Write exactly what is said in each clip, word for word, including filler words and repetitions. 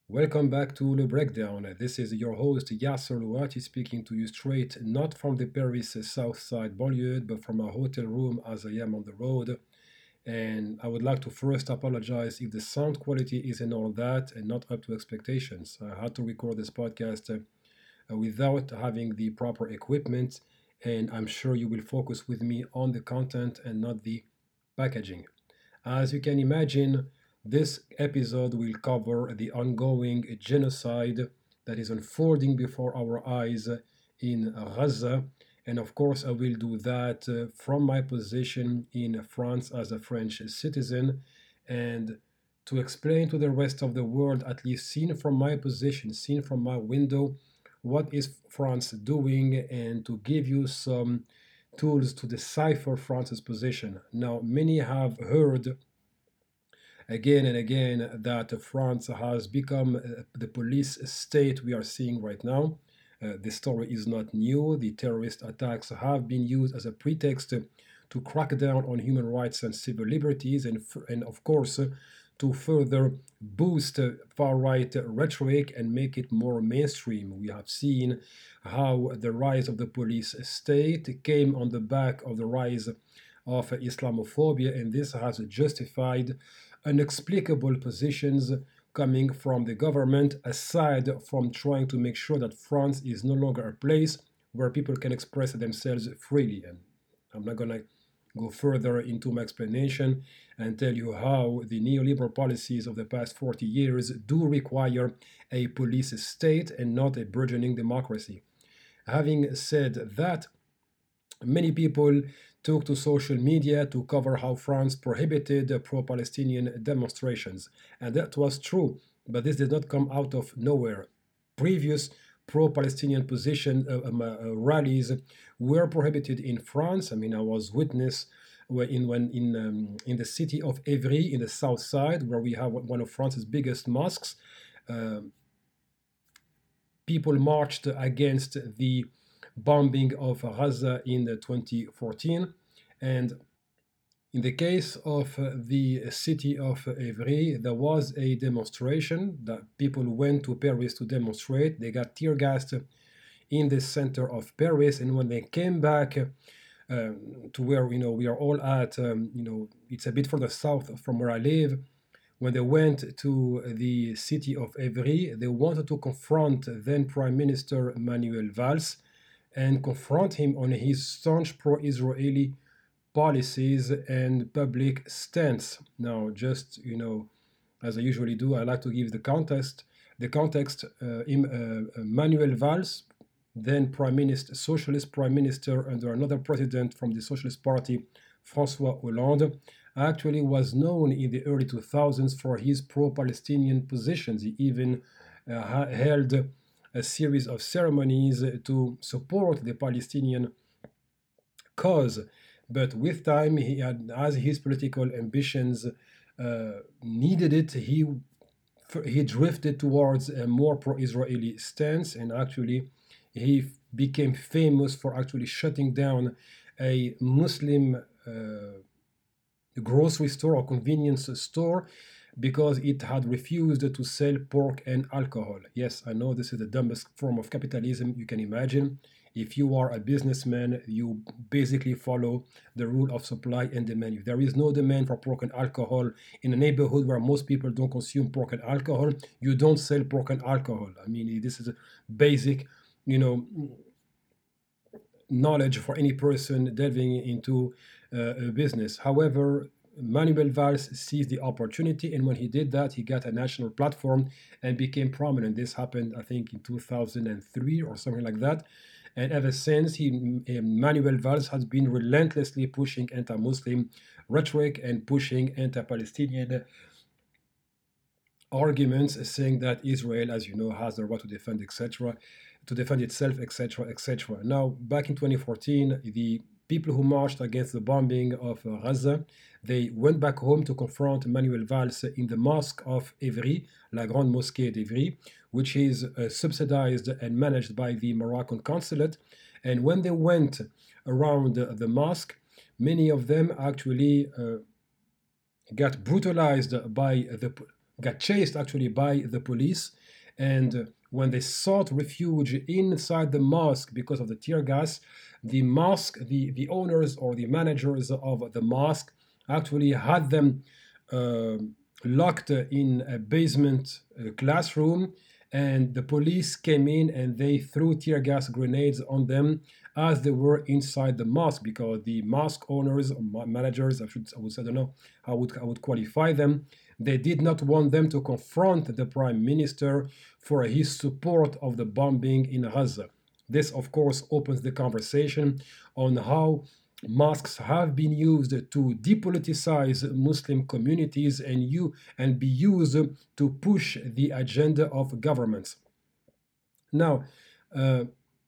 Welcome back to Le Breakdown. This is your host Yasser Louati speaking to you straight, not from the Paris South Side banlieue, but from a hotel room as I am on the road. And I would like to first apologize if the sound quality isn't all that and not up to expectations. I had to record this podcast uh, without having the proper equipment, and I'm sure you will focus with me on the content and not the packaging. As you can imagine, this episode will cover the ongoing genocide that is unfolding before our eyes in Gaza. And of course, I will do that uh, from my position in France as a French citizen. And to explain to the rest of the world, at least seen from my position, seen from my window, what is France doing, and to give you some tools to decipher France's position. Now, many have heard again and again that France has become uh, the police state we are seeing right now. Uh, the story is not new. The terrorist attacks have been used as a pretext to crack down on human rights and civil liberties, and, and of course, uh, to further boost uh, far right rhetoric and make it more mainstream. We have seen how the rise of the police state came on the back of the rise of Islamophobia, and this has justified inexplicable positions coming from the government, aside from trying to make sure that France is no longer a place where people can express themselves freely. And I'm not going to go further into my explanation and tell you how the neoliberal policies of the past forty years do require a police state and not a burgeoning democracy. Having said that, many people took to social media to cover how France prohibited pro Palestinian demonstrations. And that was true, but this did not come out of nowhere. Previous pro Palestinian position uh, um, uh, rallies were prohibited in France. I mean, I was witness in when in um, in the city of Évry in the south side, where we have one of France's biggest mosques. Uh, People marched against the bombing of Gaza in twenty fourteen. And in the case of uh, the city of Évry, there was a demonstration that people went to Paris to demonstrate. They got tear gassed in the center of Paris, and when they came back uh, to where you know we are all at, um, you know, it's a bit further south from where I live. When they went to the city of Évry, they wanted to confront then Prime Minister Manuel Valls and confront him on his staunch pro-Israeli policies and public stance. Now, just you know, as I usually do, I like to give the context. The context: uh, uh, Manuel Valls, then Prime Minister, Socialist Prime Minister under another president from the Socialist Party, François Hollande, actually was known in the early two thousands for his pro-Palestinian positions. He even uh, held a series of ceremonies to support the Palestinian cause. But with time, he had, as his political ambitions uh, needed it, he he drifted towards a more pro-Israeli stance, and actually, he became famous for actually shutting down a Muslim uh, grocery store or convenience store because it had refused to sell pork and alcohol. Yes, I know this is the dumbest form of capitalism you can imagine. If you are a businessman, you basically follow the rule of supply and demand. If there is no demand for pork and alcohol in a neighborhood where most people don't consume pork and alcohol, you don't sell pork and alcohol. I mean, this is a basic, you know, knowledge for any person delving into uh, a business. However, Manuel Valls seized the opportunity, and when he did that, he got a national platform and became prominent. This happened, I think, in two thousand three or something like that. And ever since, he, Manuel Valls has been relentlessly pushing anti-Muslim rhetoric and pushing anti-Palestinian arguments, saying that Israel, as you know, has the right to defend, et cetera, to defend itself, et cetera, et cetera. Now, back in twenty fourteen, the people who marched against the bombing of uh, Gaza, they went back home to confront Manuel Valls in the mosque of Évry, La Grande Mosquée d'Évry, which is uh, subsidized and managed by the Moroccan consulate. And when they went around uh, the mosque, many of them actually uh, got brutalized by the got chased actually by the police. And uh, when they sought refuge inside the mosque because of the tear gas, the mosque, the, the owners or the managers of the mosque actually had them uh, locked in a basement uh, classroom, and the police came in and they threw tear gas grenades on them as they were inside the mosque, because the mosque owners or managers, I should I would say, I don't know how I would, I would qualify them, they did not want them to confront the prime minister for his support of the bombing in Gaza. This, of course, opens the conversation on how mosques have been used to depoliticize Muslim communities and you and be used to push the agenda of governments. Now, uh,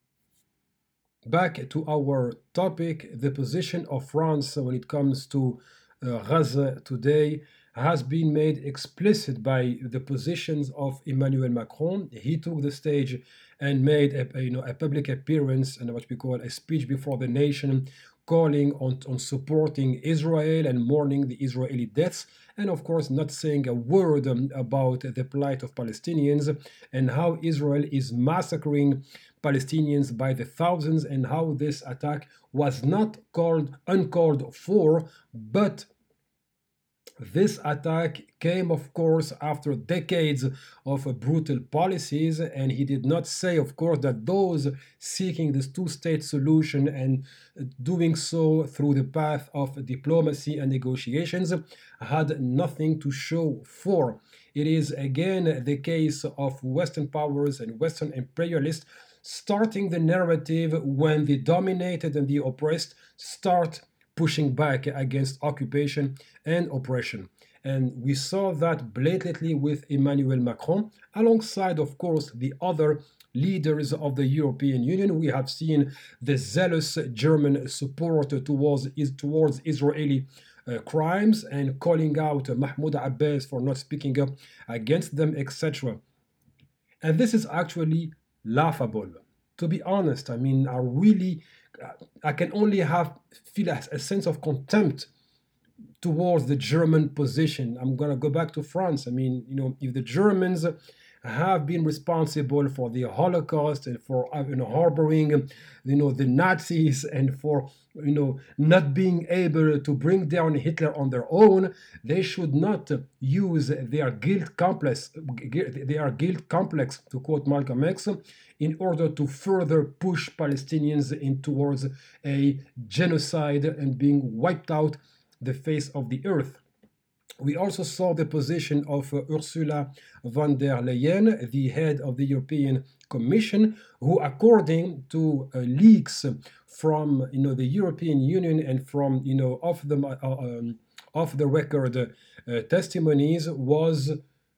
back to our topic, the position of France when it comes to uh, Gaza today has been made explicit by the positions of Emmanuel Macron. He took the stage and made a, a, you know, a public appearance and what we call a speech before the nation, calling on, on supporting Israel and mourning the Israeli deaths, and of course not saying a word um, about the plight of Palestinians and how Israel is massacring Palestinians by the thousands, and how this attack was not called uncalled for, but this attack came, of course, after decades of brutal policies, and he did not say, of course, that those seeking this two-state solution and doing so through the path of diplomacy and negotiations had nothing to show for. It is again the case of Western powers and Western imperialists starting the narrative when the dominated and the oppressed start pushing back against occupation and oppression. And we saw that blatantly with Emmanuel Macron, alongside, of course, the other leaders of the European Union. We have seen the zealous German support towards, towards Israeli uh, crimes and calling out Mahmoud Abbas for not speaking up against them, et cetera. And this is actually laughable. To be honest, I mean, I really I can only have feel a, a sense of contempt towards the German position. I'm gonna go back to France. I mean, you know, if the Germans have been responsible for the Holocaust and for uh, you know harboring you know the Nazis and for you know not being able to bring down Hitler on their own, they should not use their guilt complex their guilt complex, to quote Malcolm X, in order to further push Palestinians in towards a genocide and being wiped out the face of the earth. We also saw the position of uh, Ursula von der Leyen, the head of the European Commission, who, according to uh, leaks from you know the European Union and from you know off the uh, um, off the record uh, testimonies, was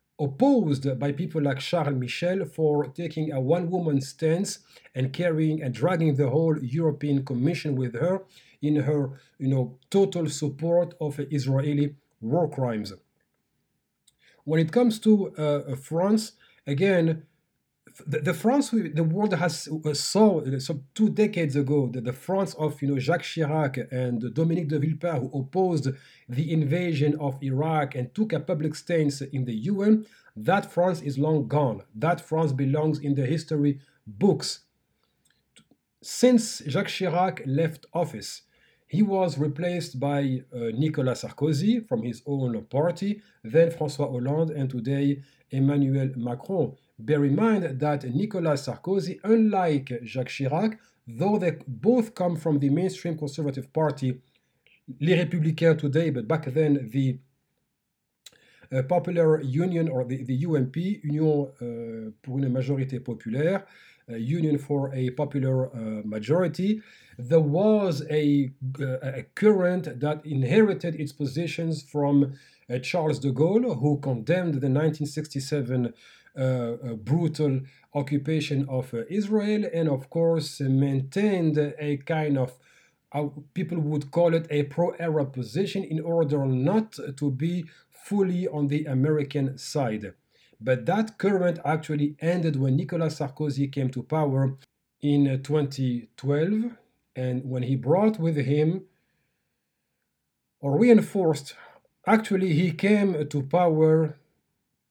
opposed by people like Charles Michel for taking a one-woman stance and carrying and dragging the whole European Commission with her in her you know total support of Israeli war crimes. When it comes to uh, France, again, the, the France we, the world has uh, saw so two decades ago, that the France of you know Jacques Chirac and Dominique de Villepin, who opposed the invasion of Iraq and took a public stance in the U N, that France is long gone. That France belongs in the history books. Since Jacques Chirac left office, he was replaced by uh, Nicolas Sarkozy from his own party, then François Hollande, and today Emmanuel Macron. Bear in mind that Nicolas Sarkozy, unlike Jacques Chirac, though they both come from the mainstream conservative party, Les Républicains today, but back then the uh, Popular Union, or the, the U M P, Union uh, pour une majorité populaire, uh, Union for a Popular uh, Majority, there was a, uh, a current that inherited its positions from uh, Charles de Gaulle, who condemned the nineteen sixty-seven uh, uh, brutal occupation of uh, Israel, and of course maintained a kind of, uh, people would call it a pro-Arab position, in order not to be fully on the American side. But that current actually ended when Nicolas Sarkozy came to power in twenty twelve. And when he brought with him, or reinforced, actually he came to power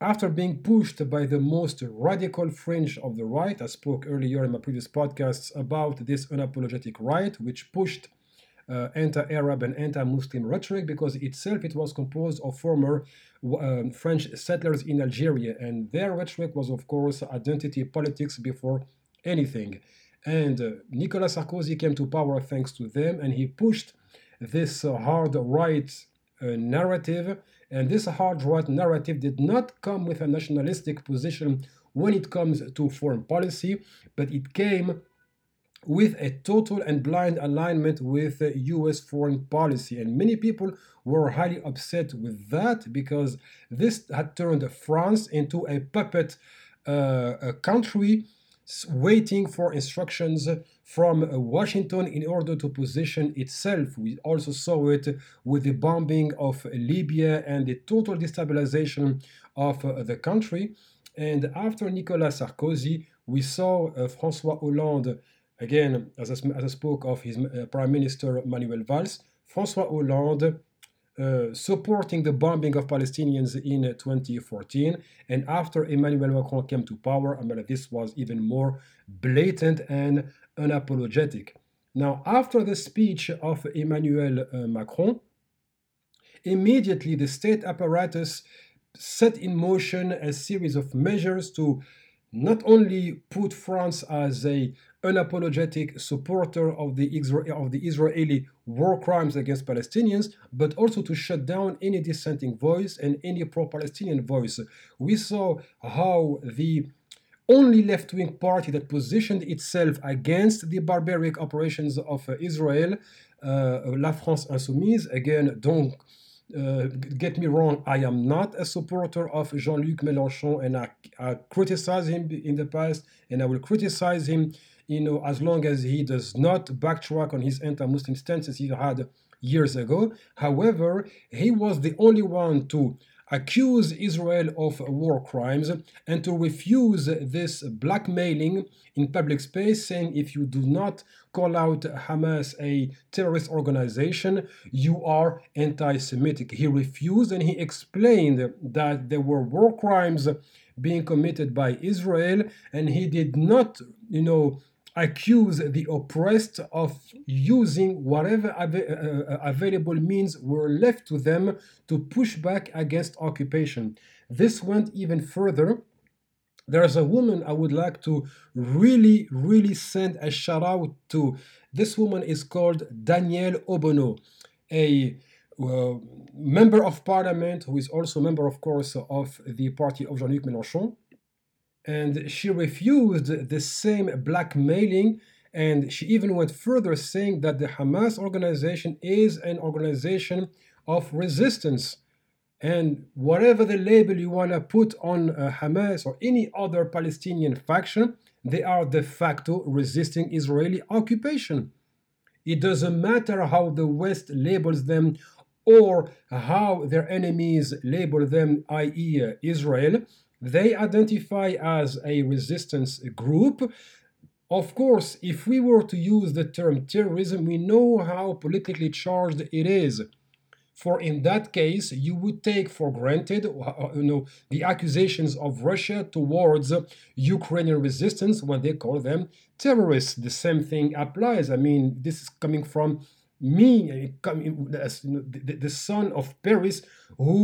after being pushed by the most radical fringe of the right. I spoke earlier in my previous podcasts about this unapologetic right, which pushed uh, anti-Arab and anti-Muslim rhetoric because itself it was composed of former uh, French settlers in Algeria, and their rhetoric was, of course, identity politics before anything. And uh, Nicolas Sarkozy came to power thanks to them, and he pushed this uh, hard right uh, narrative. And this hard right narrative did not come with a nationalistic position when it comes to foreign policy, but it came with a total and blind alignment with uh, U S foreign policy. And many people were highly upset with that because this had turned France into a puppet uh, a country waiting for instructions from uh, Washington in order to position itself. We also saw it with the bombing of Libya and the total destabilization of uh, the country. And after Nicolas Sarkozy, we saw uh, François Hollande, again, as I, as I spoke of his uh, Prime Minister Manuel Valls, François Hollande uh, supporting the bombing of Palestinians in uh, twenty fourteen. And after Emmanuel Macron came to power, I mean, this was even more blatant and unapologetic. Now, after the speech of Emmanuel uh, Macron, immediately the state apparatus set in motion a series of measures to not only put France as a unapologetic supporter of the, Isra- of the Israeli war crimes against Palestinians, but also to shut down any dissenting voice and any pro-Palestinian voice. We saw how the only left-wing party that positioned itself against the barbaric operations of uh, Israel, uh, La France Insoumise, again, don't Uh, get me wrong, I am not a supporter of Jean-Luc Mélenchon, and I, I criticize him in the past, and I will criticize him, you know, as long as he does not backtrack on his anti-Muslim stances he had years ago. However, he was the only one to accuse Israel of war crimes and to refuse this blackmailing in public space, saying if you do not call out Hamas a terrorist organization, you are anti-Semitic. He refused, and he explained that there were war crimes being committed by Israel, and he did not, you know, accuse the oppressed of using whatever av- uh, available means were left to them to push back against occupation. This went even further. There's a woman I would like to really, really send a shout out to. This woman is called Danielle Obono, a uh, member of parliament who is also a member, of course, of the party of Jean-Luc Mélenchon. And she refused the same blackmailing, and she even went further, saying that the Hamas organization is an organization of resistance. And whatever the label you want to put on uh, Hamas or any other Palestinian faction, they are de facto resisting Israeli occupation. It doesn't matter how the West labels them or how their enemies label them, that is. Uh, Israel. They identify as a resistance group. Of course, if we were to use the term terrorism, we know how politically charged it is. For in that case, you would take for granted, you know, the accusations of Russia towards Ukrainian resistance when they call them terrorists. The same thing applies. I mean, this is coming from me, the, the son of Paris, who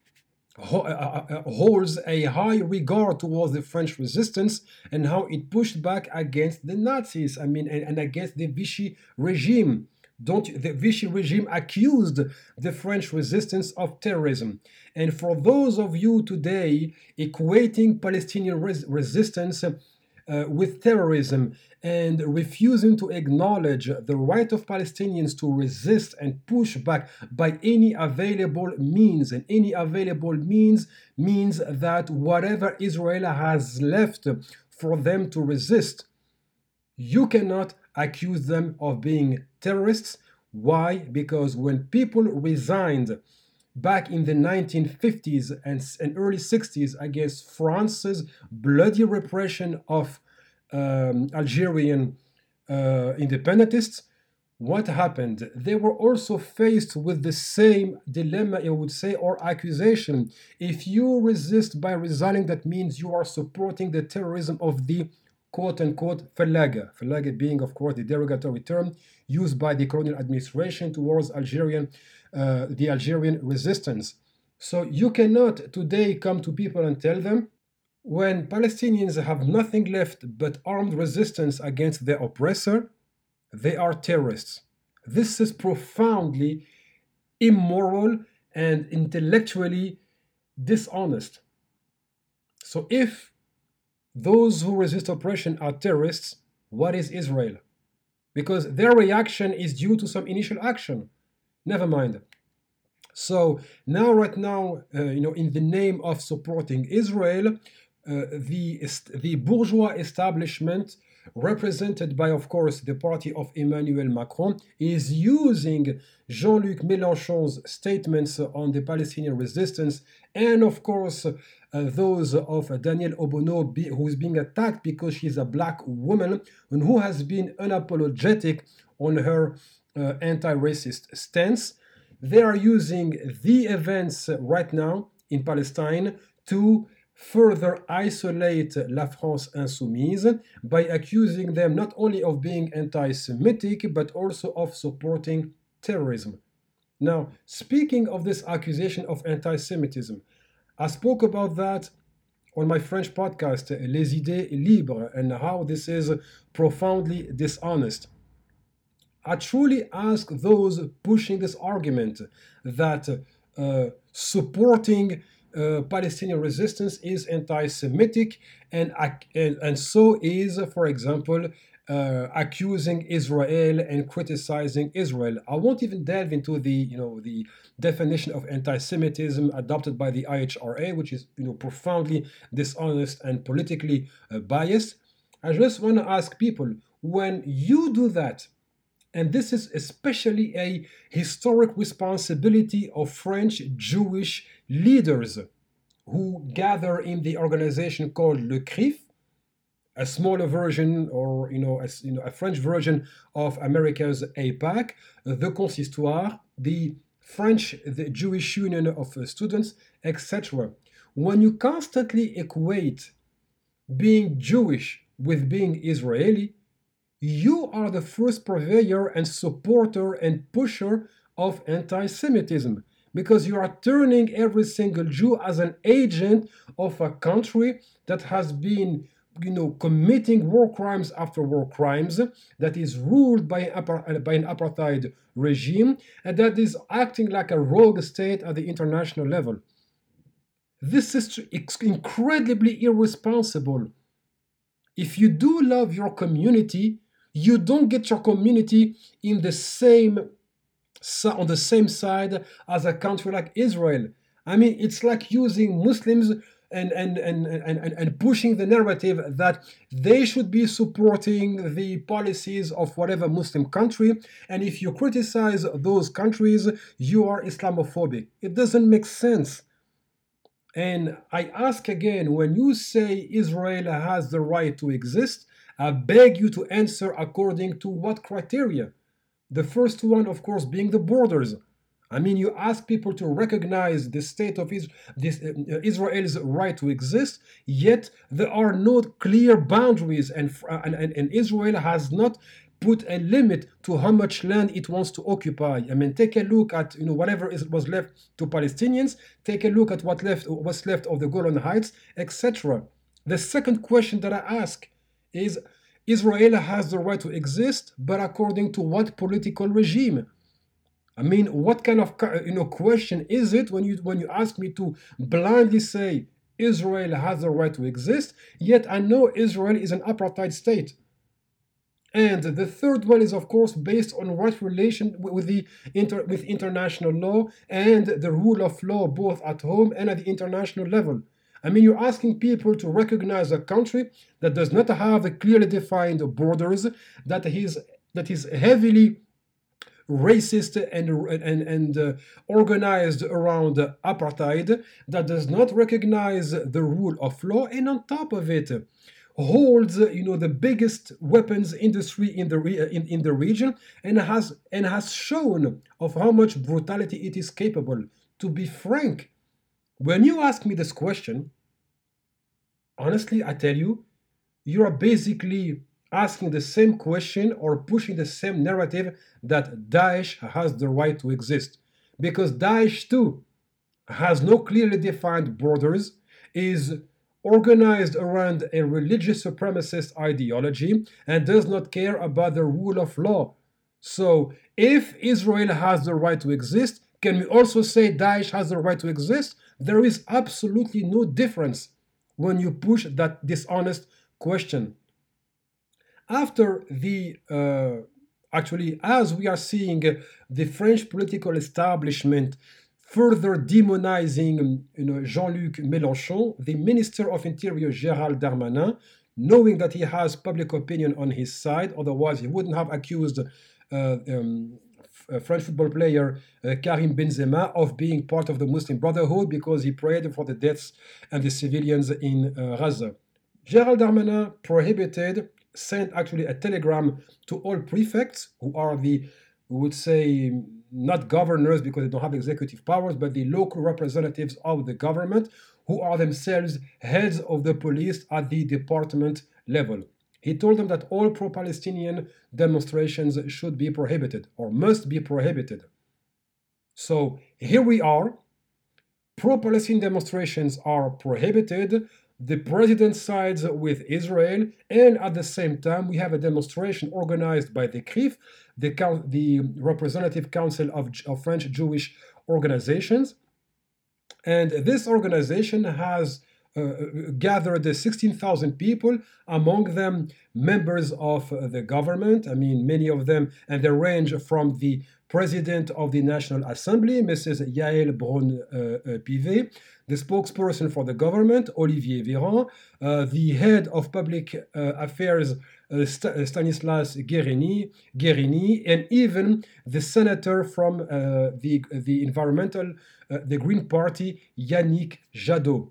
holds a high regard towards the French resistance and how it pushed back against the Nazis, I mean, and, and against the Vichy regime. Don't the Vichy regime accused the French resistance of terrorism. And for those of you today equating Palestinian res- resistance uh, with terrorism and refusing to acknowledge the right of Palestinians to resist and push back by any available means, and any available means means that whatever Israel has left for them to resist, you cannot accuse them of being terrorists. Why? Because when people resigned back in the nineteen fifties and, and early sixties against France's bloody repression of um, Algerian uh, independentists, what happened? They were also faced with the same dilemma, I would say, or accusation. If you resist by resigning, that means you are supporting the terrorism of the quote unquote Falaga. Falaga being, of course, the derogatory term used by the colonial administration towards Algerian, uh, the Algerian resistance. So you cannot today come to people and tell them when Palestinians have nothing left but armed resistance against their oppressor, they are terrorists. This is profoundly immoral and intellectually dishonest. So, if those who resist oppression are terrorists, what is Israel? Because their reaction is due to some initial action. Never mind. So now, right now, uh, you know, in the name of supporting Israel, uh, the the bourgeois establishment, represented by, of course, the party of Emmanuel Macron, is using Jean-Luc Mélenchon's statements on the Palestinian resistance and, of course, uh, those of Danielle Obono, be, who is being attacked because she's a black woman and who has been unapologetic on her uh, anti-racist stance. They are using the events right now in Palestine to further isolate La France Insoumise by accusing them not only of being anti-Semitic but also of supporting terrorism. Now, speaking of this accusation of anti-Semitism, I spoke about that on my French podcast, Les Idées Libres, and how this is profoundly dishonest. I truly ask those pushing this argument that uh, supporting uh, Palestinian resistance is anti-Semitic, and, and, and so is, for example, uh, accusing Israel and criticizing Israel. I won't even delve into the, you know, the definition of anti-Semitism adopted by the I H R A, which is, you know, profoundly dishonest and politically uh, biased. I just want to ask people, when you do that, and this is especially a historic responsibility of French Jewish leaders who gather in the organization called Le C R I F, a smaller version, or you know, a, you know, a French version of America's AIPAC, the Consistoire, the French, the Jewish Union of Students, et cetera. When you constantly equate being Jewish with being Israeli, you are the first purveyor and supporter and pusher of anti-Semitism, because you are turning every single Jew as an agent of a country that has been, you know, committing war crimes after war crimes, that is ruled by an, by an apartheid regime, and that is acting like a rogue state at the international level. This is incredibly irresponsible. If you do love your community, you don't get your community in the same on the same side as a country like Israel. I mean, it's like using Muslims and and, and, and, and pushing the narrative that they should be supporting the policies of whatever Muslim country, and if you criticize those countries, you are Islamophobic. It doesn't make sense. And I ask again, when you say Israel has the right to exist, I beg you to answer according to what criteria? The first one, of course, being the borders. I mean, you ask people to recognize the state of Israel, this, uh, Israel's right to exist, yet there are no clear boundaries, and, and, and Israel has not put a limit to how much land it wants to occupy. I mean, take a look at, you know, whatever is, was left to Palestinians, take a look at what left, what's left of the Golan Heights, et cetera. The second question that I ask is, Israel has the right to exist, but according to what political regime? I mean, what kind of, you know, question is it when you when you ask me to blindly say Israel has the right to exist, yet I know Israel is an apartheid state? And the third one is, of course, based on right relation with the inter, with international law and the rule of law, both at home and at the international level. I mean, you're asking people to recognize a country that does not have clearly defined borders, that is that is heavily racist and and, and uh, organized around apartheid, that does not recognize the rule of law, and on top of it, holds, uh, you know, the biggest weapons industry in the re- uh, in, in the region, and has and has shown of how much brutality it is capable. To be frank, when you ask me this question, honestly, I tell you, you are basically asking the same question or pushing the same narrative that Daesh has the right to exist. Because Daesh too has no clearly defined borders, is organized around a religious supremacist ideology, and does not care about the rule of law. So, if Israel has the right to exist, can we also say Daesh has the right to exist? There is absolutely no difference when you push that dishonest question. After the uh, Actually, as we are seeing uh, the French political establishment further demonizing um, you know, Jean-Luc Mélenchon, the Minister of Interior Gérald Darmanin, knowing that he has public opinion on his side, otherwise he wouldn't have accused uh, um, French football player uh, Karim Benzema of being part of the Muslim Brotherhood because he prayed for the deaths and the civilians in uh, Gaza. Gérald Darmanin prohibited, sent actually a telegram to all prefects, who are the, we would say, not governors because they don't have executive powers, but the local representatives of the government, who are themselves heads of the police at the department level. He told them that all pro Palestinian demonstrations should be prohibited or must be prohibited. So here we are. Pro Palestinian demonstrations are prohibited. The president sides with Israel, and at the same time, we have a demonstration organized by the C R I F, the, the Representative Council of, of French Jewish Organizations. And this organization has uh, gathered sixteen thousand people, among them members of the government. I mean, many of them, and they range from the President of the National Assembly, Missus Yael Braun-Pivet, the spokesperson for the government, Olivier Véran, uh, the head of public uh, affairs, uh, St- Stanislas Guérini, Guérini, and even the senator from uh, the, the environmental, uh, the Green Party, Yannick Jadot.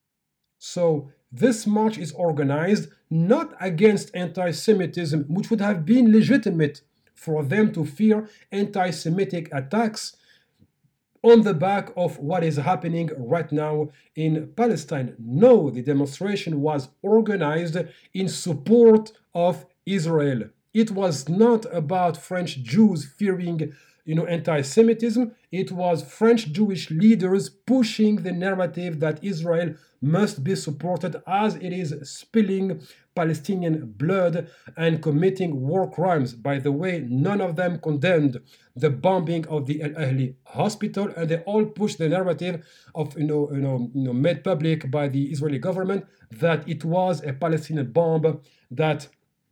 So this march is organized not against anti-Semitism, which would have been legitimate for them to fear anti-Semitic attacks on the back of what is happening right now in Palestine. No, the demonstration was organized in support of Israel. It was not about French Jews fearing, you know, anti-Semitism. It was French Jewish leaders pushing the narrative that Israel must be supported as it is spilling Palestinian blood and committing war crimes. By the way, none of them condemned the bombing of the Al Ahli hospital, and they all pushed the narrative of, you know, you know, you know, made public by the Israeli government that it was a Palestinian bomb that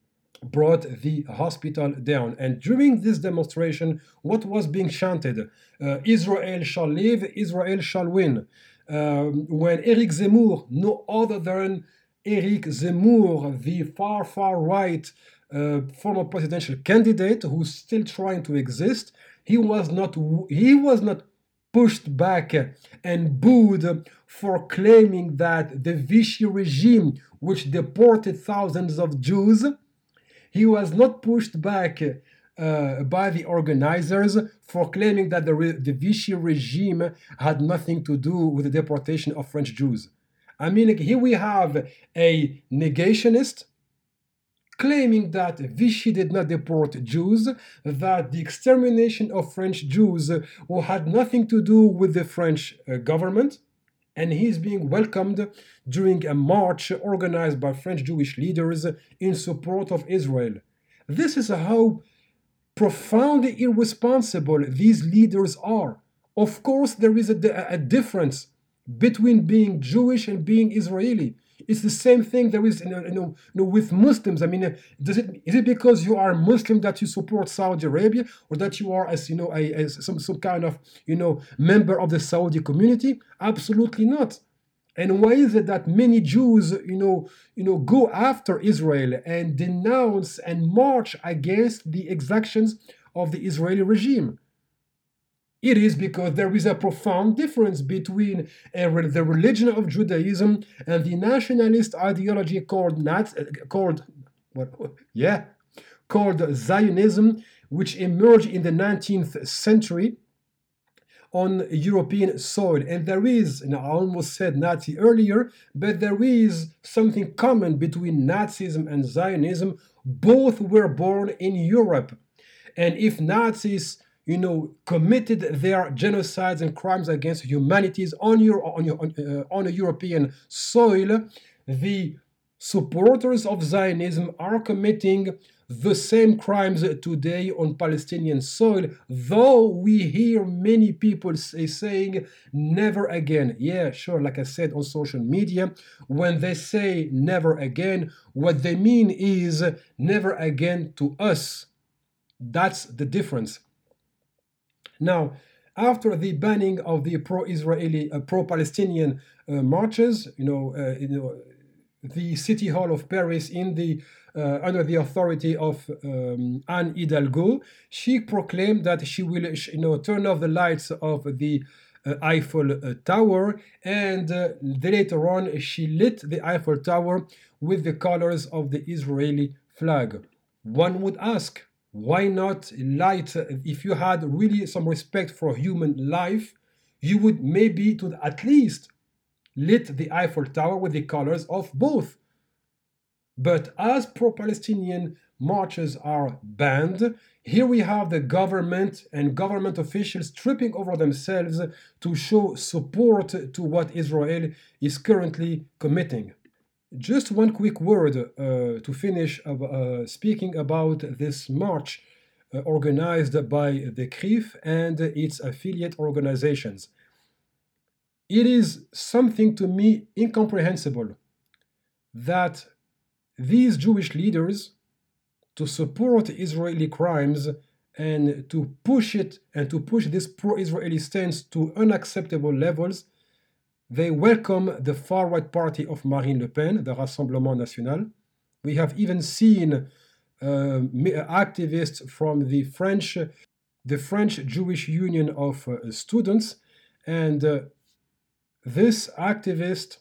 brought the hospital down. And during this demonstration, what was being chanted? Uh, Israel shall live, Israel shall win. Um, when Eric Zemmour, no other than Eric Zemmour, the far, far right uh, former presidential candidate who's still trying to exist, he was not he was not pushed back and booed for claiming that the Vichy regime, which deported thousands of Jews, he was not pushed back uh, by the organizers for claiming that the, re- the Vichy regime had nothing to do with the deportation of French Jews. I mean, here we have a negationist claiming that Vichy did not deport Jews, that the extermination of French Jews who had nothing to do with the French uh, government, and he's being welcomed during a march organized by French Jewish leaders in support of Israel. This is how profoundly irresponsible these leaders are. Of course, there is a, a difference between being Jewish and being Israeli. It's the same thing there is, you know, you know, you know, with Muslims. I mean, does it is it because you are Muslim that you support Saudi Arabia, or that you are, as you know, a, a, some some kind of, you know, member of the Saudi community? Absolutely not. And why is it that many Jews, you know, you know, go after Israel and denounce and march against the exactions of the Israeli regime? It is because there is a profound difference between a, the religion of Judaism and the nationalist ideology called Naz, called what? Yeah, called Zionism, which emerged in the nineteenth century on European soil. And there is, and I almost said Nazi earlier, but there is something common between Nazism and Zionism. Both were born in Europe. And if Nazis, you know, committed their genocides and crimes against humanities on, your, on, your, on, uh, on a European soil, the supporters of Zionism are committing the same crimes today on Palestinian soil, though we hear many people say, saying never again. Yeah, sure, like I said on social media, when they say never again, what they mean is never again to us. That's the difference. Now, after the banning of the pro-Israeli, uh, pro-Palestinian uh, marches, you know, uh, you know, the city hall of Paris in the uh, under the authority of um, Anne Hidalgo, she proclaimed that she will, you know, turn off the lights of the uh, Eiffel uh, Tower, and uh, later on she lit the Eiffel Tower with the colors of the Israeli flag. One would ask, why not light? If you had really some respect for human life, you would maybe to at least lit the Eiffel Tower with the colors of both. But as pro-Palestinian marches are banned, here we have the government and government officials tripping over themselves to show support to what Israel is currently committing. Just one quick word uh, to finish uh, speaking about this march uh, organized by the C R I F and its affiliate organizations. It is something to me incomprehensible that these Jewish leaders, to support Israeli crimes and to push it and to push this pro-Israeli stance to unacceptable levels, they welcome the far-right party of Marine Le Pen, the Rassemblement National. We have even seen uh, activists from the French, the French Jewish Union of uh, Students, and uh, this activist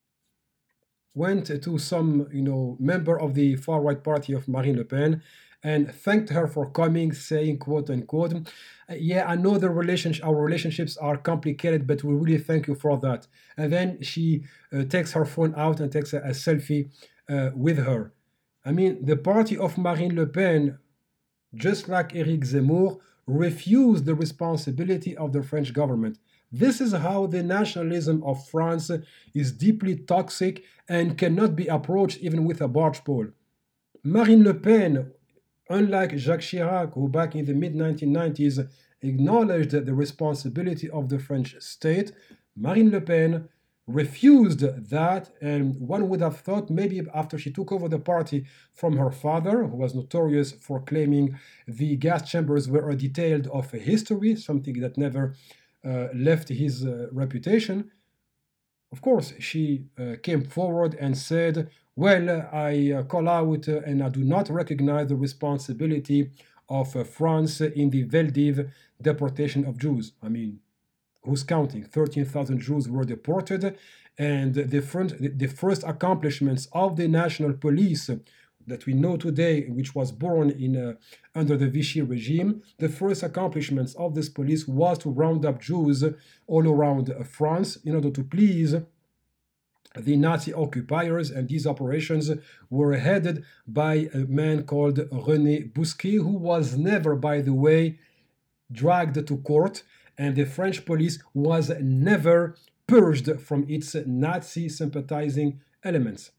went to some, you know, member of the far-right party of Marine Le Pen and thanked her for coming, saying, quote unquote, yeah, I know the relationship, our relationships are complicated, but we really thank you for that. And then she uh, takes her phone out and takes a, a selfie uh, with her. I mean, the party of Marine Le Pen, just like Éric Zemmour, refused the responsibility of the French government. This is how the nationalism of France is deeply toxic and cannot be approached even with a barge pole. Marine Le Pen, unlike Jacques Chirac, who back in the mid nineteen nineties acknowledged the responsibility of the French state, Marine Le Pen refused that, and one would have thought maybe after she took over the party from her father, who was notorious for claiming the gas chambers were a detail of history, something that never uh, left his uh, reputation. Of course, she uh, came forward and said, well, I uh, call out uh, and I do not recognize the responsibility of uh, France in the Veldiv deportation of Jews. I mean, who's counting? thirteen thousand Jews were deported, and the, front, the first accomplishments of the national police that we know today, which was born in uh, under the Vichy regime, the first accomplishments of this police was to round up Jews all around uh, France in order to please the Nazi occupiers, and these operations were headed by a man called René Bousquet, who was never, by the way, dragged to court, and the French police was never purged from its Nazi sympathizing elements.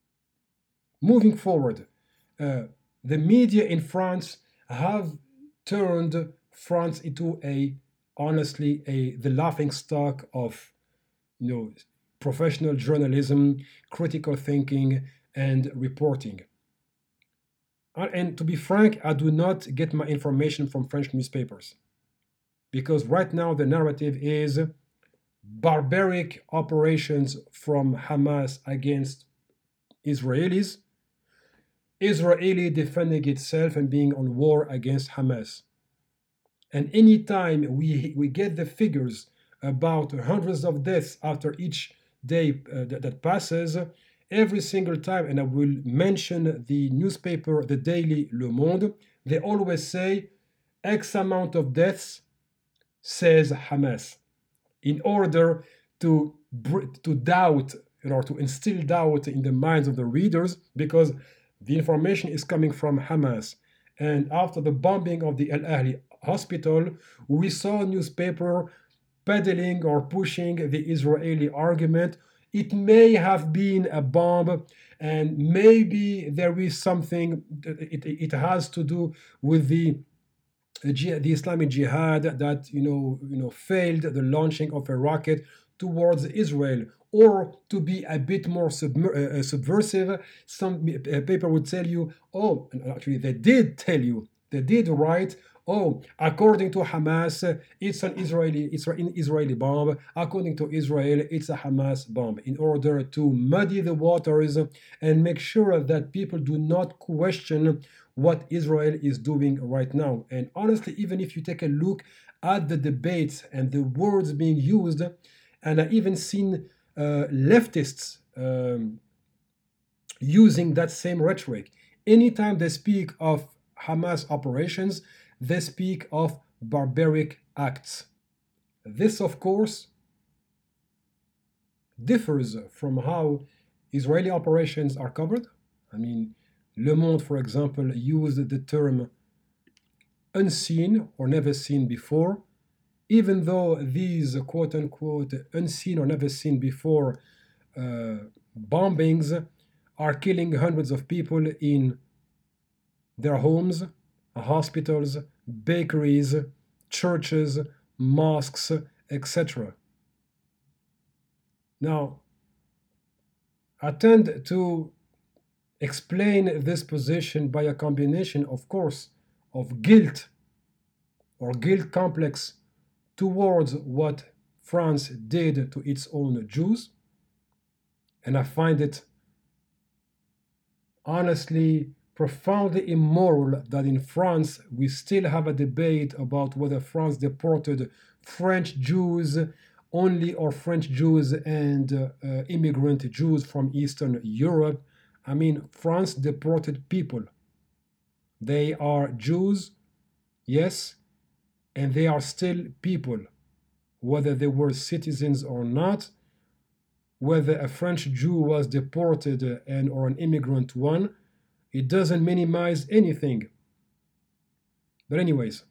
Moving forward, uh, the media in France have turned France into a, honestly, a the laughing stock of, you know, professional journalism, critical thinking, and reporting. And to be frank, I do not get my information from French newspapers, because right now the narrative is barbaric operations from Hamas against Israelis, Israeli defending itself and being on war against Hamas. And anytime we, we get the figures about hundreds of deaths after each day uh, that, that passes, every single time, and I will mention the newspaper, the daily Le Monde, they always say X amount of deaths, says Hamas, in order to, to doubt, in order to instill doubt in the minds of the readers, because the information is coming from Hamas. And after the bombing of the Al Ahli hospital, we saw a newspaper peddling or pushing the Israeli argument. It may have been a bomb, and maybe there is something, it, it has to do with the the Islamic Jihad that you know you know failed the launching of a rocket towards Israel. Or to be a bit more submer- uh, subversive, some uh, paper would tell you, oh, and actually they did tell you, they did write, oh, according to Hamas, it's an Israeli, it's an Israeli bomb. According to Israel, it's a Hamas bomb, in order to muddy the waters and make sure that people do not question what Israel is doing right now. And honestly, even if you take a look at the debates and the words being used, and I even seen uh, leftists um, using that same rhetoric. Anytime they speak of Hamas operations, they speak of barbaric acts. This, of course, differs from how Israeli operations are covered. I mean, Le Monde, for example, used the term unseen or never seen before, even though these quote unquote unseen or never seen before uh, bombings are killing hundreds of people in their homes, hospitals, bakeries, churches, mosques, et cetera. Now, I tend to explain this position by a combination, of course, of guilt or guilt complex towards what France did to its own Jews. And I find it honestly profoundly immoral that in France we still have a debate about whether France deported French Jews only, or French Jews and uh, uh, immigrant Jews from Eastern Europe. I mean, France deported people. They are Jews, yes, and they are still people, whether they were citizens or not, whether a French Jew was deported and or an immigrant one, it doesn't minimize anything. But anyways,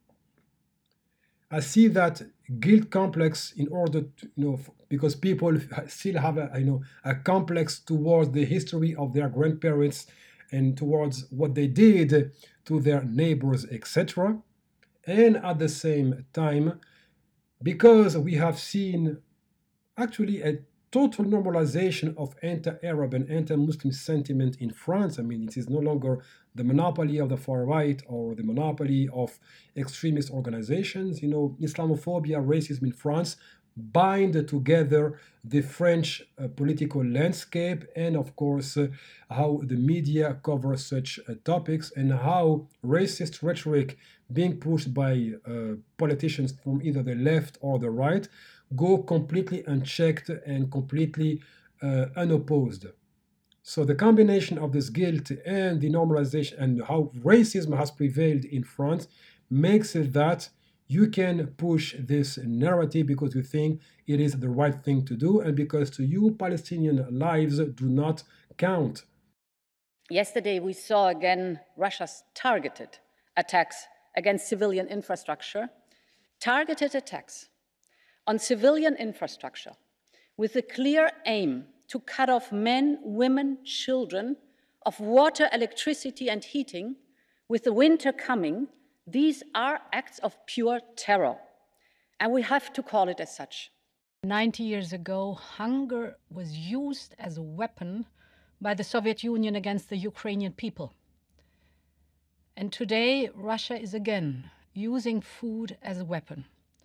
I see that guilt complex in order to, you know, because people still have a, you know, a complex towards the history of their grandparents and towards what they did to their neighbors, et cetera. And at the same time, because we have seen actually a total normalization of anti-Arab and anti-Muslim sentiment in France. I mean, it is no longer the monopoly of the far right or the monopoly of extremist organizations. You know, Islamophobia, racism in France bind together the French uh, political landscape, and of course uh, how the media cover such uh, topics, and how racist rhetoric being pushed by uh, politicians from either the left or the right go completely unchecked and completely uh, unopposed. So the combination of this guilt and the normalization and how racism has prevailed in France makes it that you can push this narrative because you think it is the right thing to do, and because to you Palestinian lives do not count. Yesterday we saw again Russia's targeted attacks against civilian infrastructure, targeted attacks on civilian infrastructure with the clear aim to cut off men, women, children of water, electricity, and heating. With the winter coming, these are acts of pure terror, and we have to call it as such. ninety years ago, hunger was used as a weapon by the Soviet Union against the Ukrainian people. And today, Russia is again using food as a weapon.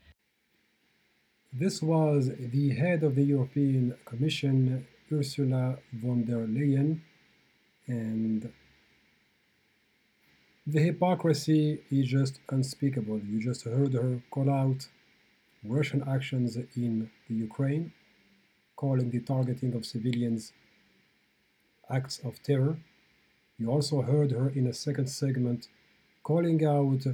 This was the head of the European Commission, Ursula von der Leyen, and The hypocrisy is just unspeakable. You just heard her call out Russian actions in the Ukraine, calling the targeting of civilians acts of terror. You also heard her in a second segment calling out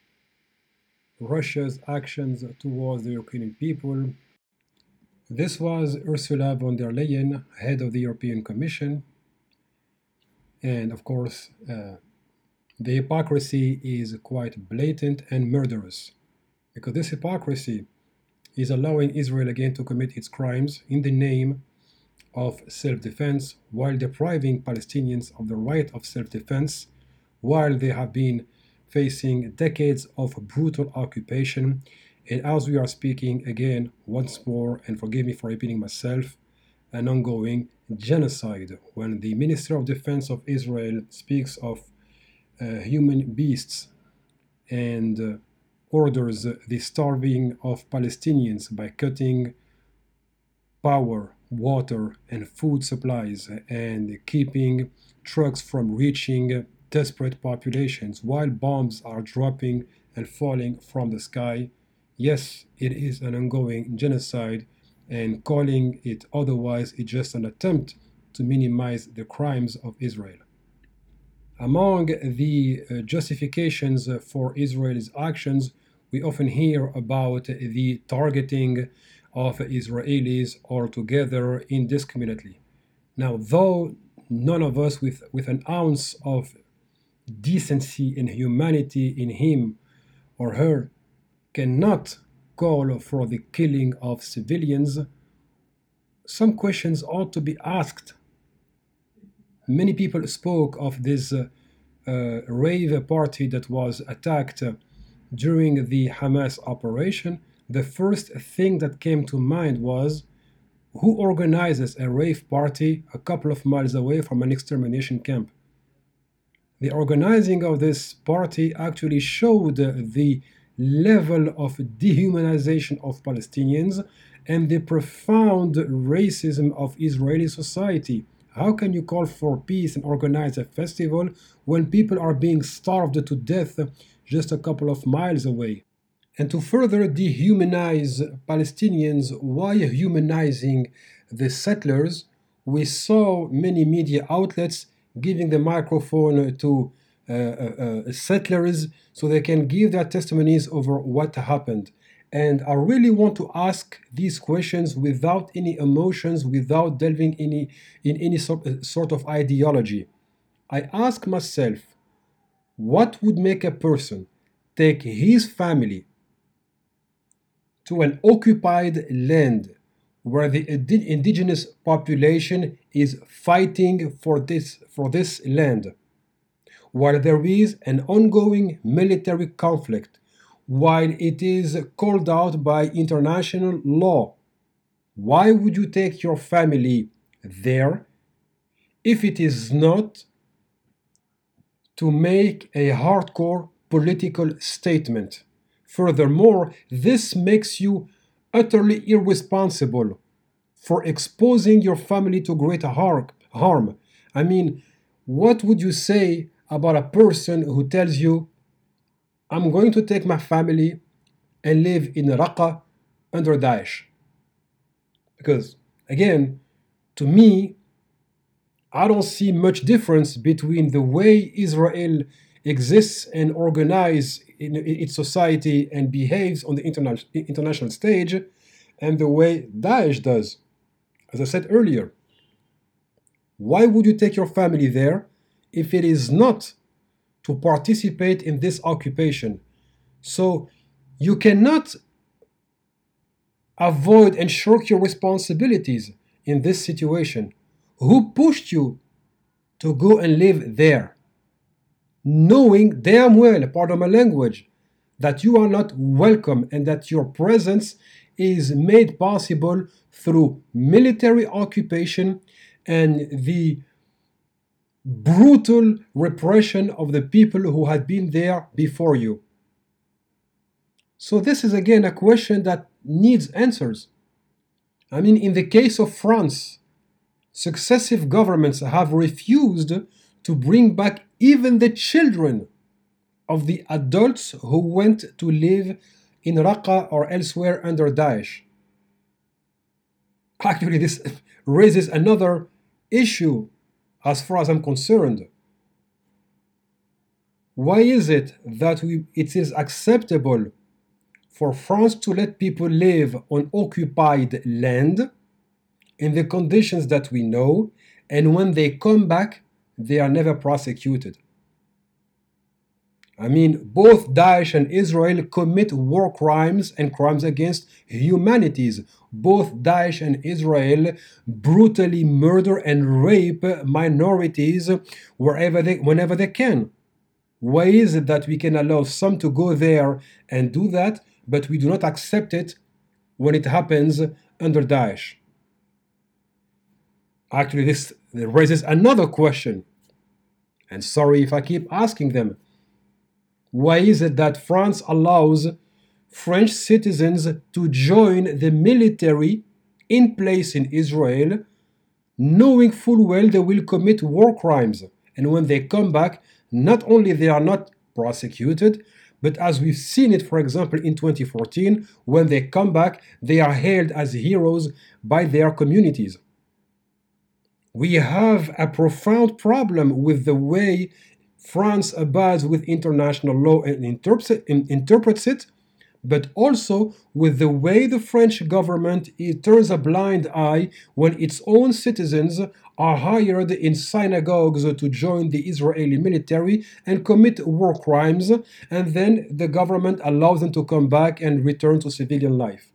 Russia's actions towards the Ukrainian people. This was Ursula von der Leyen, head of the European Commission. And of course, uh, the hypocrisy is quite blatant and murderous, because this hypocrisy is allowing Israel again to commit its crimes in the name of self-defense, while depriving Palestinians of the right of self-defense, while they have been facing decades of brutal occupation. And as we are speaking again, once more, and forgive me for repeating myself, an ongoing genocide. When the Minister of Defense of Israel speaks of uh, human beasts and uh, orders the starving of Palestinians by cutting power, water, and food supplies, and keeping trucks from reaching desperate populations while bombs are dropping and falling from the sky. Yes, it is an ongoing genocide, and calling it otherwise is just an attempt to minimize the crimes of Israel. Among the uh, justifications for Israel's actions, we often hear about the targeting of Israelis altogether indiscriminately. Now, though none of us with, with an ounce of decency and humanity in him or her cannot call for the killing of civilians, some questions ought to be asked. Many people spoke of this uh, uh, rave party that was attacked uh, during the Hamas operation. The first thing that came to mind was, who organizes a rave party a couple of miles away from an extermination camp? The organizing of this party actually showed the level of dehumanization of Palestinians and the profound racism of Israeli society. How can you call for peace and organize a festival when people are being starved to death just a couple of miles away? And to further dehumanize Palestinians while humanizing the settlers, we saw many media outlets giving the microphone to uh, uh, uh, settlers so they can give their testimonies over what happened. And I really want to ask these questions without any emotions, without delving any, in any sort, sort of ideology. I ask myself, what would make a person take his family to an occupied land where the indigenous population is fighting for this, for this land, while there is an ongoing military conflict, while it is called out by international law? Why would you take your family there if it is not to make a hardcore political statement? Furthermore, this makes you utterly irresponsible for exposing your family to great harm. I mean, what would you say about a person who tells you, I'm going to take my family and live in Raqqa under Daesh? Because, again, to me, I don't see much difference between the way Israel exists and organizes in its society and behaves on the interna- international stage and the way Daesh does. As I said earlier, why would you take your family there if it is not to participate in this occupation? So you cannot avoid and shirk your responsibilities in this situation. Who pushed you to go and live there, knowing damn well, pardon my language, that you are not welcome and that your presence is made possible through military occupation and the brutal repression of the people who had been there before you? So this is again a question that needs answers. I mean, in the case of France, successive governments have refused to bring back even the children of the adults who went to live in Raqqa or elsewhere under Daesh. Actually, this raises another issue as far as I'm concerned. Why is it that we, it is acceptable for France to let people live on occupied land in the conditions that we know, and when they come back, they are never prosecuted? I mean, both Daesh and Israel commit war crimes and crimes against humanities. Both Daesh and Israel brutally murder and rape minorities wherever they, whenever they can. Why is it that we can allow some to go there and do that, but we do not accept it when it happens under Daesh? Actually, this raises another question, and sorry if I keep asking them. Why is it that France allows French citizens to join the military in place in Israel, knowing full well they will commit war crimes, and when they come back, not only they are not prosecuted, but as we've seen it, for example, in twenty fourteen, when they come back, they are hailed as heroes by their communities? We have a profound problem with the way France abides with international law and interprets it, but also with the way the French government turns a blind eye when its own citizens are hired in synagogues to join the Israeli military and commit war crimes, and then the government allows them to come back and return to civilian life.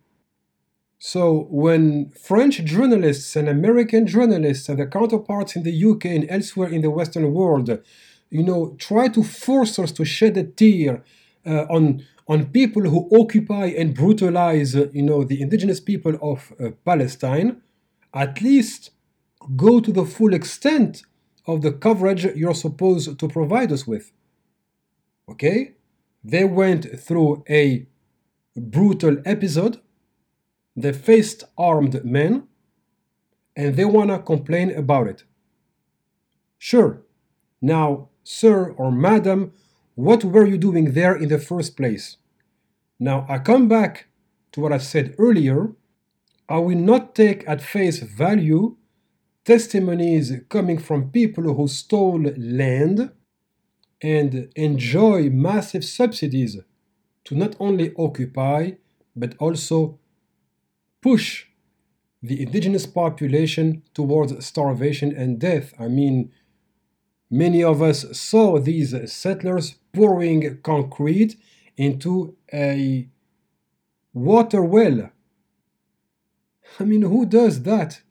So when French journalists and American journalists and their counterparts in the U K and elsewhere in the Western world, you know, try to force us to shed a tear uh, on on people who occupy and brutalize, uh, you know, the indigenous people of uh, Palestine, at least go to the full extent of the coverage you're supposed to provide us with. Okay? They went through a brutal episode. They faced armed men, and they want to complain about it. Sure. Now, sir or madam, what were you doing there in the first place? Now, I come back to what I said earlier. I will not take at face value testimonies coming from people who stole land and enjoy massive subsidies to not only occupy, but also push the indigenous population towards starvation and death. I mean, many of us saw these settlers pouring concrete into a water well. I mean, who does that?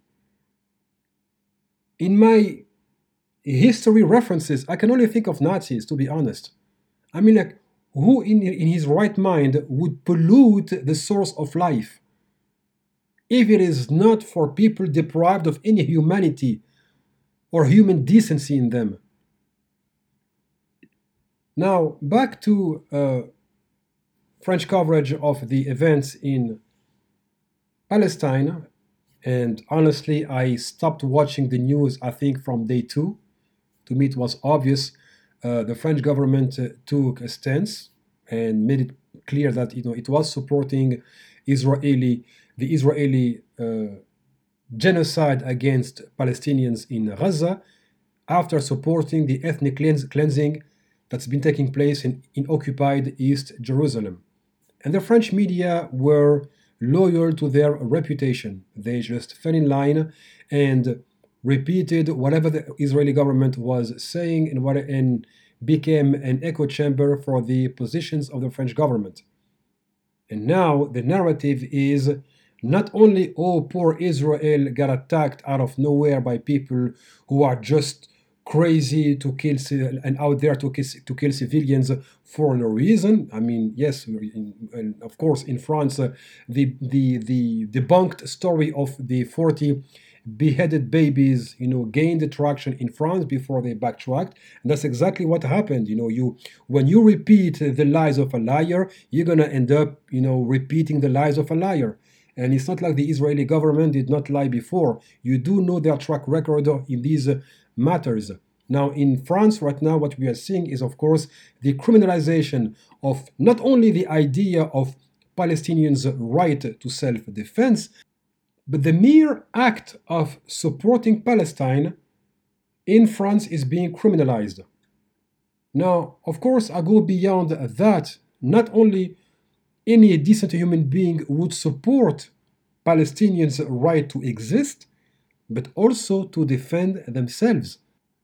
In my history references, I can only think of Nazis, to be honest. I mean, like, who in, in his right mind would pollute the source of life if it is not for people deprived of any humanity or human decency in them? Now, back to uh, French coverage of the events in Palestine. And honestly, I stopped watching the news, I think, from day two. To me, it was obvious. Uh, the French government uh, took a stance and made it clear that, you know, it was supporting Israeli, the Israeli uh, genocide against Palestinians in Gaza after supporting the ethnic cleans- cleansing that's been taking place in, in occupied East Jerusalem. And the French media were loyal to their reputation. They just fell in line and repeated whatever the Israeli government was saying and, what, and became an echo chamber for the positions of the French government. And now the narrative is not only, oh, poor Israel got attacked out of nowhere by people who are just crazy to kill and out there to kill, to kill civilians for no reason. I mean, yes, in, and of course, in France, uh, the the the debunked story of the forty beheaded babies, you know, gained traction in France before they backtracked, and that's exactly what happened. You know, you when you repeat the lies of a liar, you're gonna end up, you know, repeating the lies of a liar. And it's not like the Israeli government did not lie before. You do know their track record in these uh, matters. Now, in France right now, what we are seeing is, of course, the criminalization of not only the idea of Palestinians' right to self-defense, but the mere act of supporting Palestine in France is being criminalized. Now, of course, I go beyond that. Not only any decent human being would support Palestinians' right to exist, but also to defend themselves.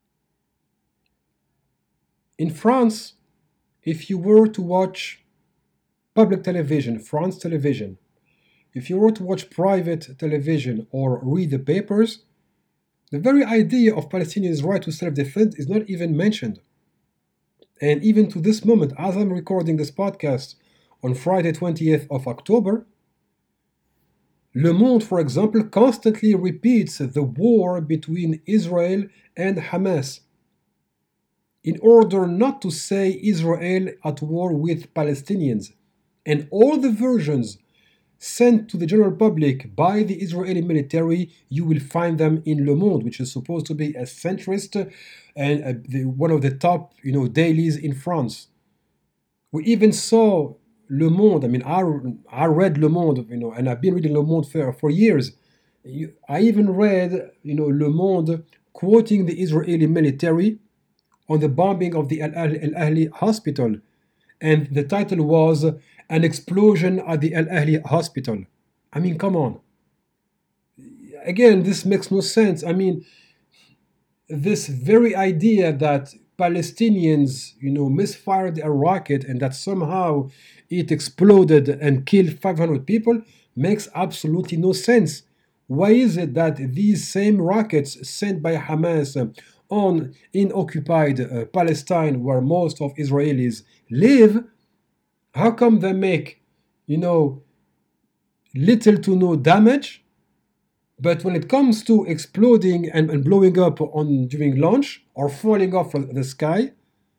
In France, if you were to watch public television, France television, if you were to watch private television or read the papers, the very idea of Palestinians' right to self-defense is not even mentioned. And even to this moment, as I'm recording this podcast on Friday twentieth of October, Le Monde, for example, constantly repeats the war between Israel and Hamas in order not to say Israel at war with Palestinians. And all the versions sent to the general public by the Israeli military, you will find them in Le Monde, which is supposed to be a centrist and a, the, one of the top, you know, dailies in France. We even saw Le Monde. I mean, I, I read Le Monde, you know, and I've been reading Le Monde for, for years. I even read, you know, Le Monde quoting the Israeli military on the bombing of the Al Ahli hospital. And the title was An Explosion at the Al Ahli hospital. I mean, come on. Again, this makes no sense. I mean, this very idea that Palestinians, you know, misfired a rocket and that somehow it exploded and killed five hundred people makes absolutely no sense. Why is it that these same rockets sent by Hamas on in occupied uh, Palestine, where most of Israelis live, how come they make, you know, little to no damage, but when it comes to exploding and, and blowing up on during launch or falling off from the sky,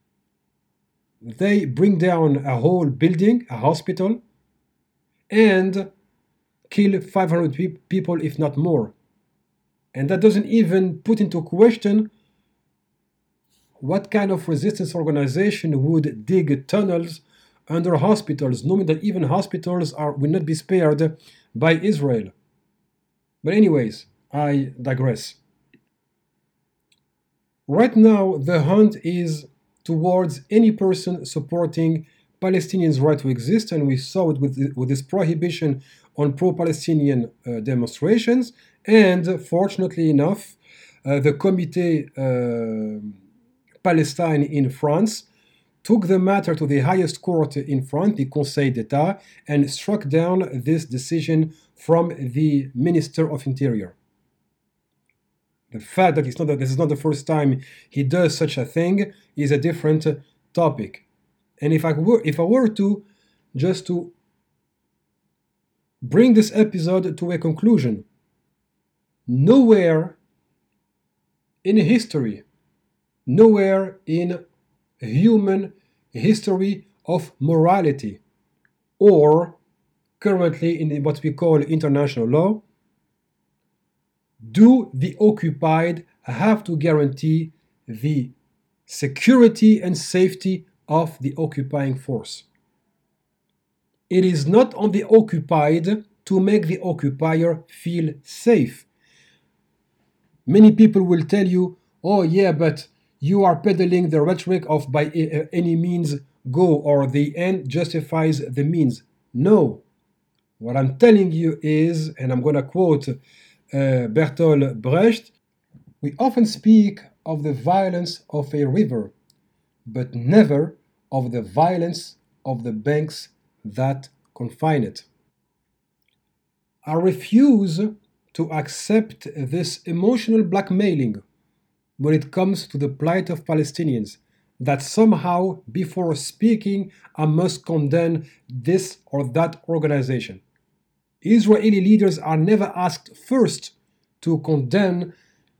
they bring down a whole building, a hospital, and kill five hundred pe- people, if not more. And that doesn't even put into question what kind of resistance organization would dig tunnels under hospitals, knowing that even hospitals are will not be spared by Israel. But anyways, I digress. Right now, the hunt is towards any person supporting Palestinians' right to exist, and we saw it with, with this prohibition on pro-Palestinian uh, demonstrations. And fortunately enough, uh, the Comité uh, Palestine in France took the matter to the highest court in France, the Conseil d'État, and struck down this decision from the Minister of Interior. The fact that, it's not that this is not the first time he does such a thing is a different topic. And if I were, if I were to just to bring this episode to a conclusion, nowhere in history, nowhere in human history of morality, or currently in what we call international law, do the occupied have to guarantee the security and safety of the occupying force. It is not on the occupied to make the occupier feel safe. Many people will tell you, oh yeah, but you are peddling the rhetoric of by any means go, or the end justifies the means. No. What I'm telling you is, and I'm going to quote uh, Bertolt Brecht, we often speak of the violence of a river, but never of the violence of the banks that confine it. I refuse to accept this emotional blackmailing when it comes to the plight of Palestinians, that somehow, before speaking, I must condemn this or that organization. Israeli leaders are never asked first to condemn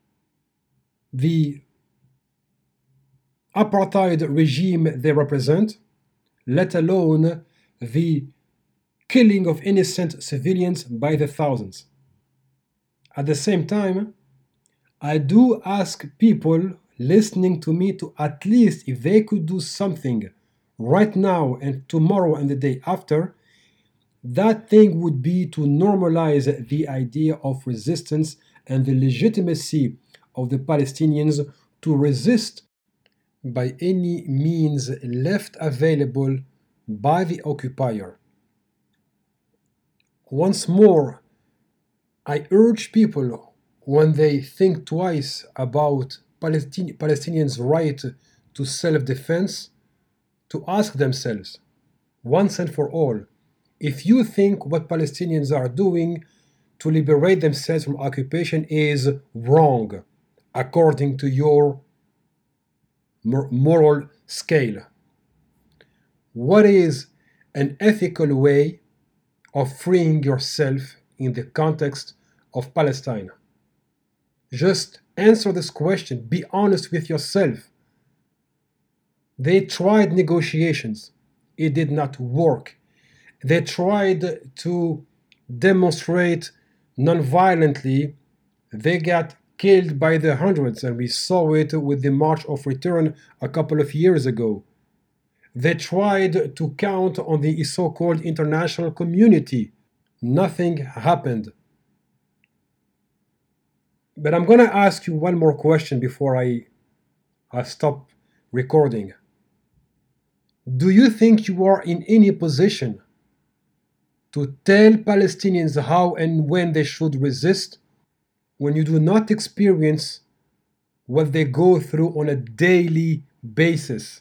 the apartheid regime they represent, let alone the killing of innocent civilians by the thousands. At the same time, I do ask people listening to me, to at least, if they could do something right now and tomorrow and the day after, that thing would be to normalize the idea of resistance and the legitimacy of the Palestinians to resist by any means left available by the occupier. Once more, I urge people, when they think twice about Palestine, Palestinians' right to self-defense, to ask themselves, once and for all, if you think what Palestinians are doing to liberate themselves from occupation is wrong, according to your moral scale, what is an ethical way of freeing yourself in the context of Palestine? Just answer this question. Be honest with yourself. They tried negotiations. It did not work. They tried to demonstrate non-violently. They got killed by the hundreds, and we saw it with the March of Return a couple of years ago. They tried to count on the so-called international community. Nothing happened. But I'm going to ask you one more question before I, I stop recording. Do you think you are in any position to tell Palestinians how and when they should resist, when you do not experience what they go through on a daily basis?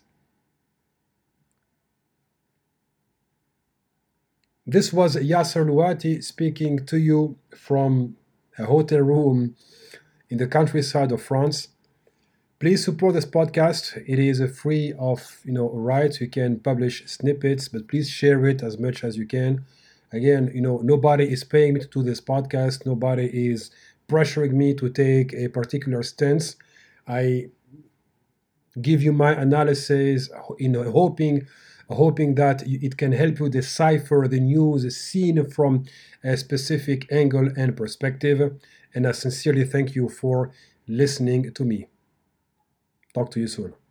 This was Yasser Louati speaking to you from a hotel room in the countryside of France. Please support this podcast. It is free of you know rights. You can publish snippets, but please share it as much as you can. Again, you know, nobody is paying me to do this podcast. Nobody is pressuring me to take a particular stance. I give you my analysis, you know, hoping, hoping that it can help you decipher the news seen from a specific angle and perspective. And I sincerely thank you for listening to me. Talk to you soon.